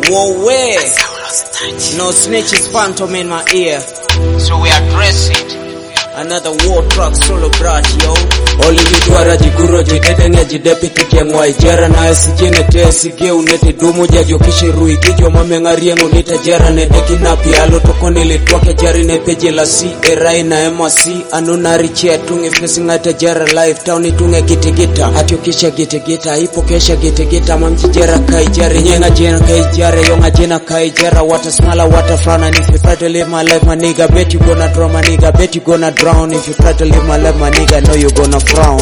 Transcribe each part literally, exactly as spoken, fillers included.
Whoa, where? No snitches, phantom in my ear. So we address it. Another war truck, solo brat, yo. Oli litwara jiguro jidede ne jidepiti jengwa ijara na esijene te sige unete dumu jagyo kishirui gijo mamengariengo nita jara ne deki na pialo tokoni litwake jari ne peje la si erai na M C anunari chia tunge facing ata jara live town tunge gite gita hatyo kisha gite gita ipo kesha gite gita mamjijera kai jari nyenga jena kai jara yonga jena kai jara wata smala wata frana if you try to live my life my nigga bet you gonna draw my nigga bet you gonna drown if you try to live my life my nigga know you gonna frown.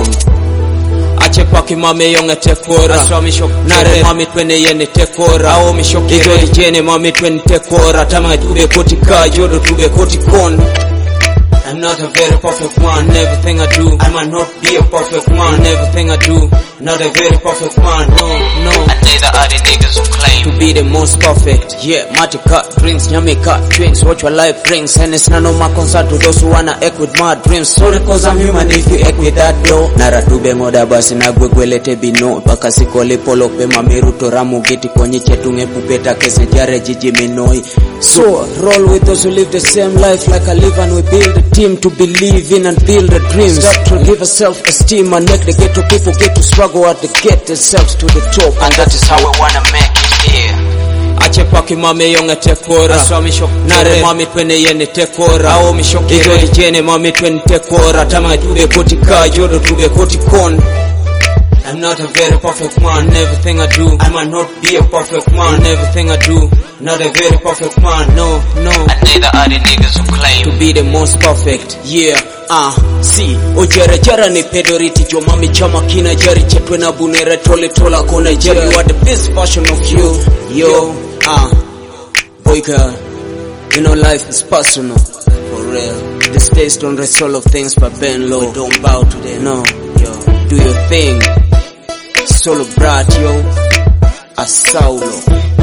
Ache kwaki mame yonga tekora Aswa mishok nare mami twene yene tekora Ao mishok igoli jene mami twene tekora Tama tube koti ka jodo tube koti kon. I'm not a very perfect man, everything I do I might not be a perfect man, everything I do Not a very perfect man, no, no I tell the other niggas who claim to be the most perfect. Yeah, mati cut drinks, nyami cut drinks. Watch your life brings, and it's none of my concern to those who wanna act with my dreams. Sorry cause I'm human if you act with that though. Nara tube ngoda basi na gwegwelete bino Paka sikole polo pe mamiru toramu giti konyi chetunge pupeta kese jare jiji minoi. So, roll with those who live the same life like I live, and we build a team to believe in and build a dream. Stop to give a self-esteem and make the ghetto people get to struggle at the get themselves to the top. And that is how we wanna make it here. Ache paki mame yonga tekora Aswa mishok nare mami twene yene tekora Ao mishok igoli jene mami twene tekora Tama tube koti ka jodo tube koti kon. I'm not a very perfect man, everything I do I might not be a perfect man, everything I do Not a very perfect man, no, no I tell the other niggas who claim to be the most perfect, yeah. Ah, uh, see, ojere jara ni pedoriti jo mami chama kina jari chetwe na bunere tole tola kona jari. You are the best version of you, yo. Ah, uh, boy girl, you know life is personal, for real. This days don't rest all of things but bend low. Don't bow to them, no, yo. Do your thing, solo brat, yo. A Saulo.